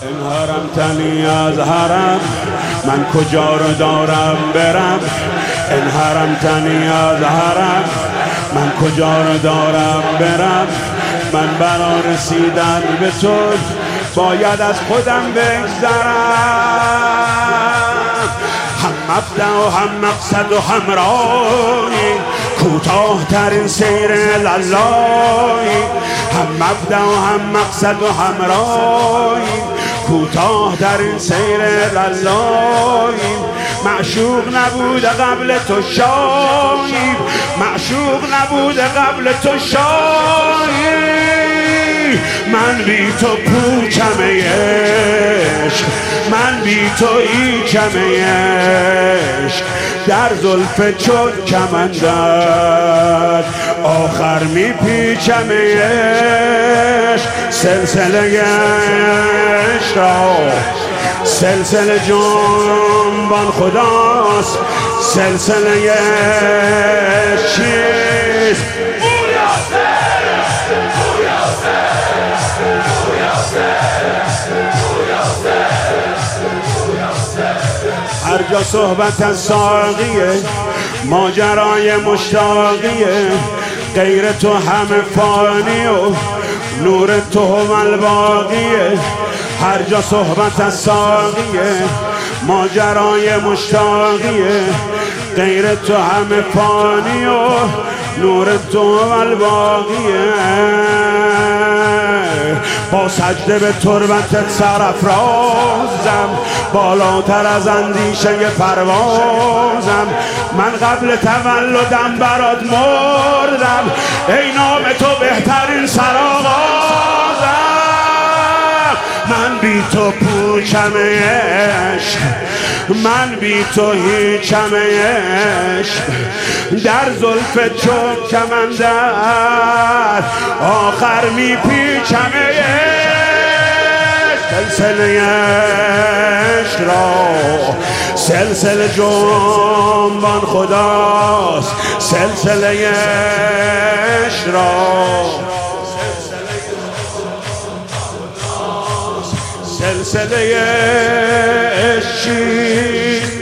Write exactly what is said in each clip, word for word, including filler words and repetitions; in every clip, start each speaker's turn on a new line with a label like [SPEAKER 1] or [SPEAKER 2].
[SPEAKER 1] این حرم تنی از حرم، من کجا رو دارم برم. این حرم تنی از حرم، من کجا رو دارم برم. من برا رسیدن به تو باید از خودم بگذرم. هم مبدأ و هم مقصد و هم راهی، کوتاه ترین سیر لالایی. هم مبدأ و هم مقصد و هم راهی، کوتاه ترین سیر لالایی. معشوق نبود قبل تو شاهی، معشوق نبود قبل تو شاهی. من بی تو پوچم عشق، من بی تو هیچم عشق. در زلف چون کمندت آخر می پیچم عشق. سلسله عشق را سلسله جنبان خداست، سلسله عشق چیست؟ هر جا صحبت از ساقیه، ماجرای مشتاقیه. غیر تو همه فانی و نور تو هم الباقیه. هر جا صحبت از ساقیه، ماجرای مشتاقیه. غیر تو همه فانی و نور تو هم الباقیه. با سجده به تربتت سرافرازم، بالاتر از اندیشه پروازم. من قبل تولدم برات مردم، ای نام تو بهترین سرآغازم. من بی تو پوچم عشق، من بی تو هیچم عشق. در زلف چون کمندت آخر می پیچم عشق. سلسله عشق را سلسله جنبان خداست، سلسله عشق را سلسله عشق چیست؟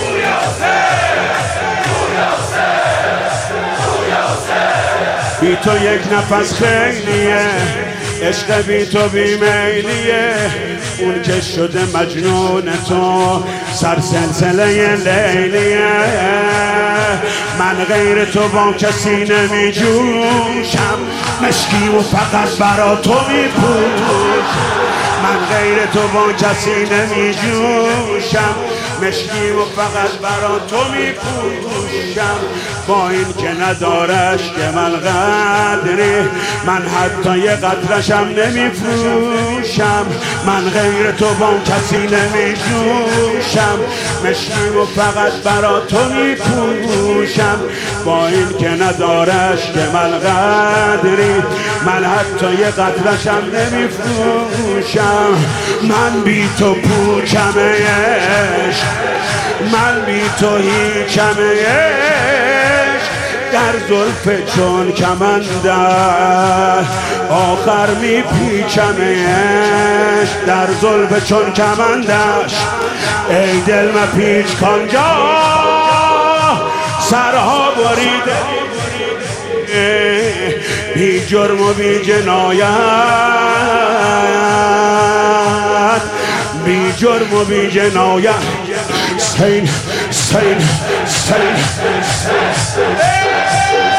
[SPEAKER 1] بی تو یک نفس خیلیه، عشق بی تو بی میلیه. اون که شده مجنون تو سر سلسله لیلیه. من غیر تو با کسی نمی جوشم، مشکی و فقط برا تو می پوشم. من غیر تو با کسی نمی جوشم، مشکی و فقط برا تو می پوشم. با این که ندارش که من قدری، من حتی یه قطرشم نمی فروشم. من غیر تو با کسی نمی جوشم، مشکی و فقط برا تو می پوشم. با این که ندارش که من قدری، من حتی یه قطرشم نمی فروشم. من بی تو پوچم عشق، من بی تو هیچم عشق. در زلف چون کمندت آخر می پیچم عشق. در زلف چون کمندش ای دل مپیچ کانجا سرها بریده. بی جرم و بی جنایت، بی جرم و بی جنایت. سین سین سین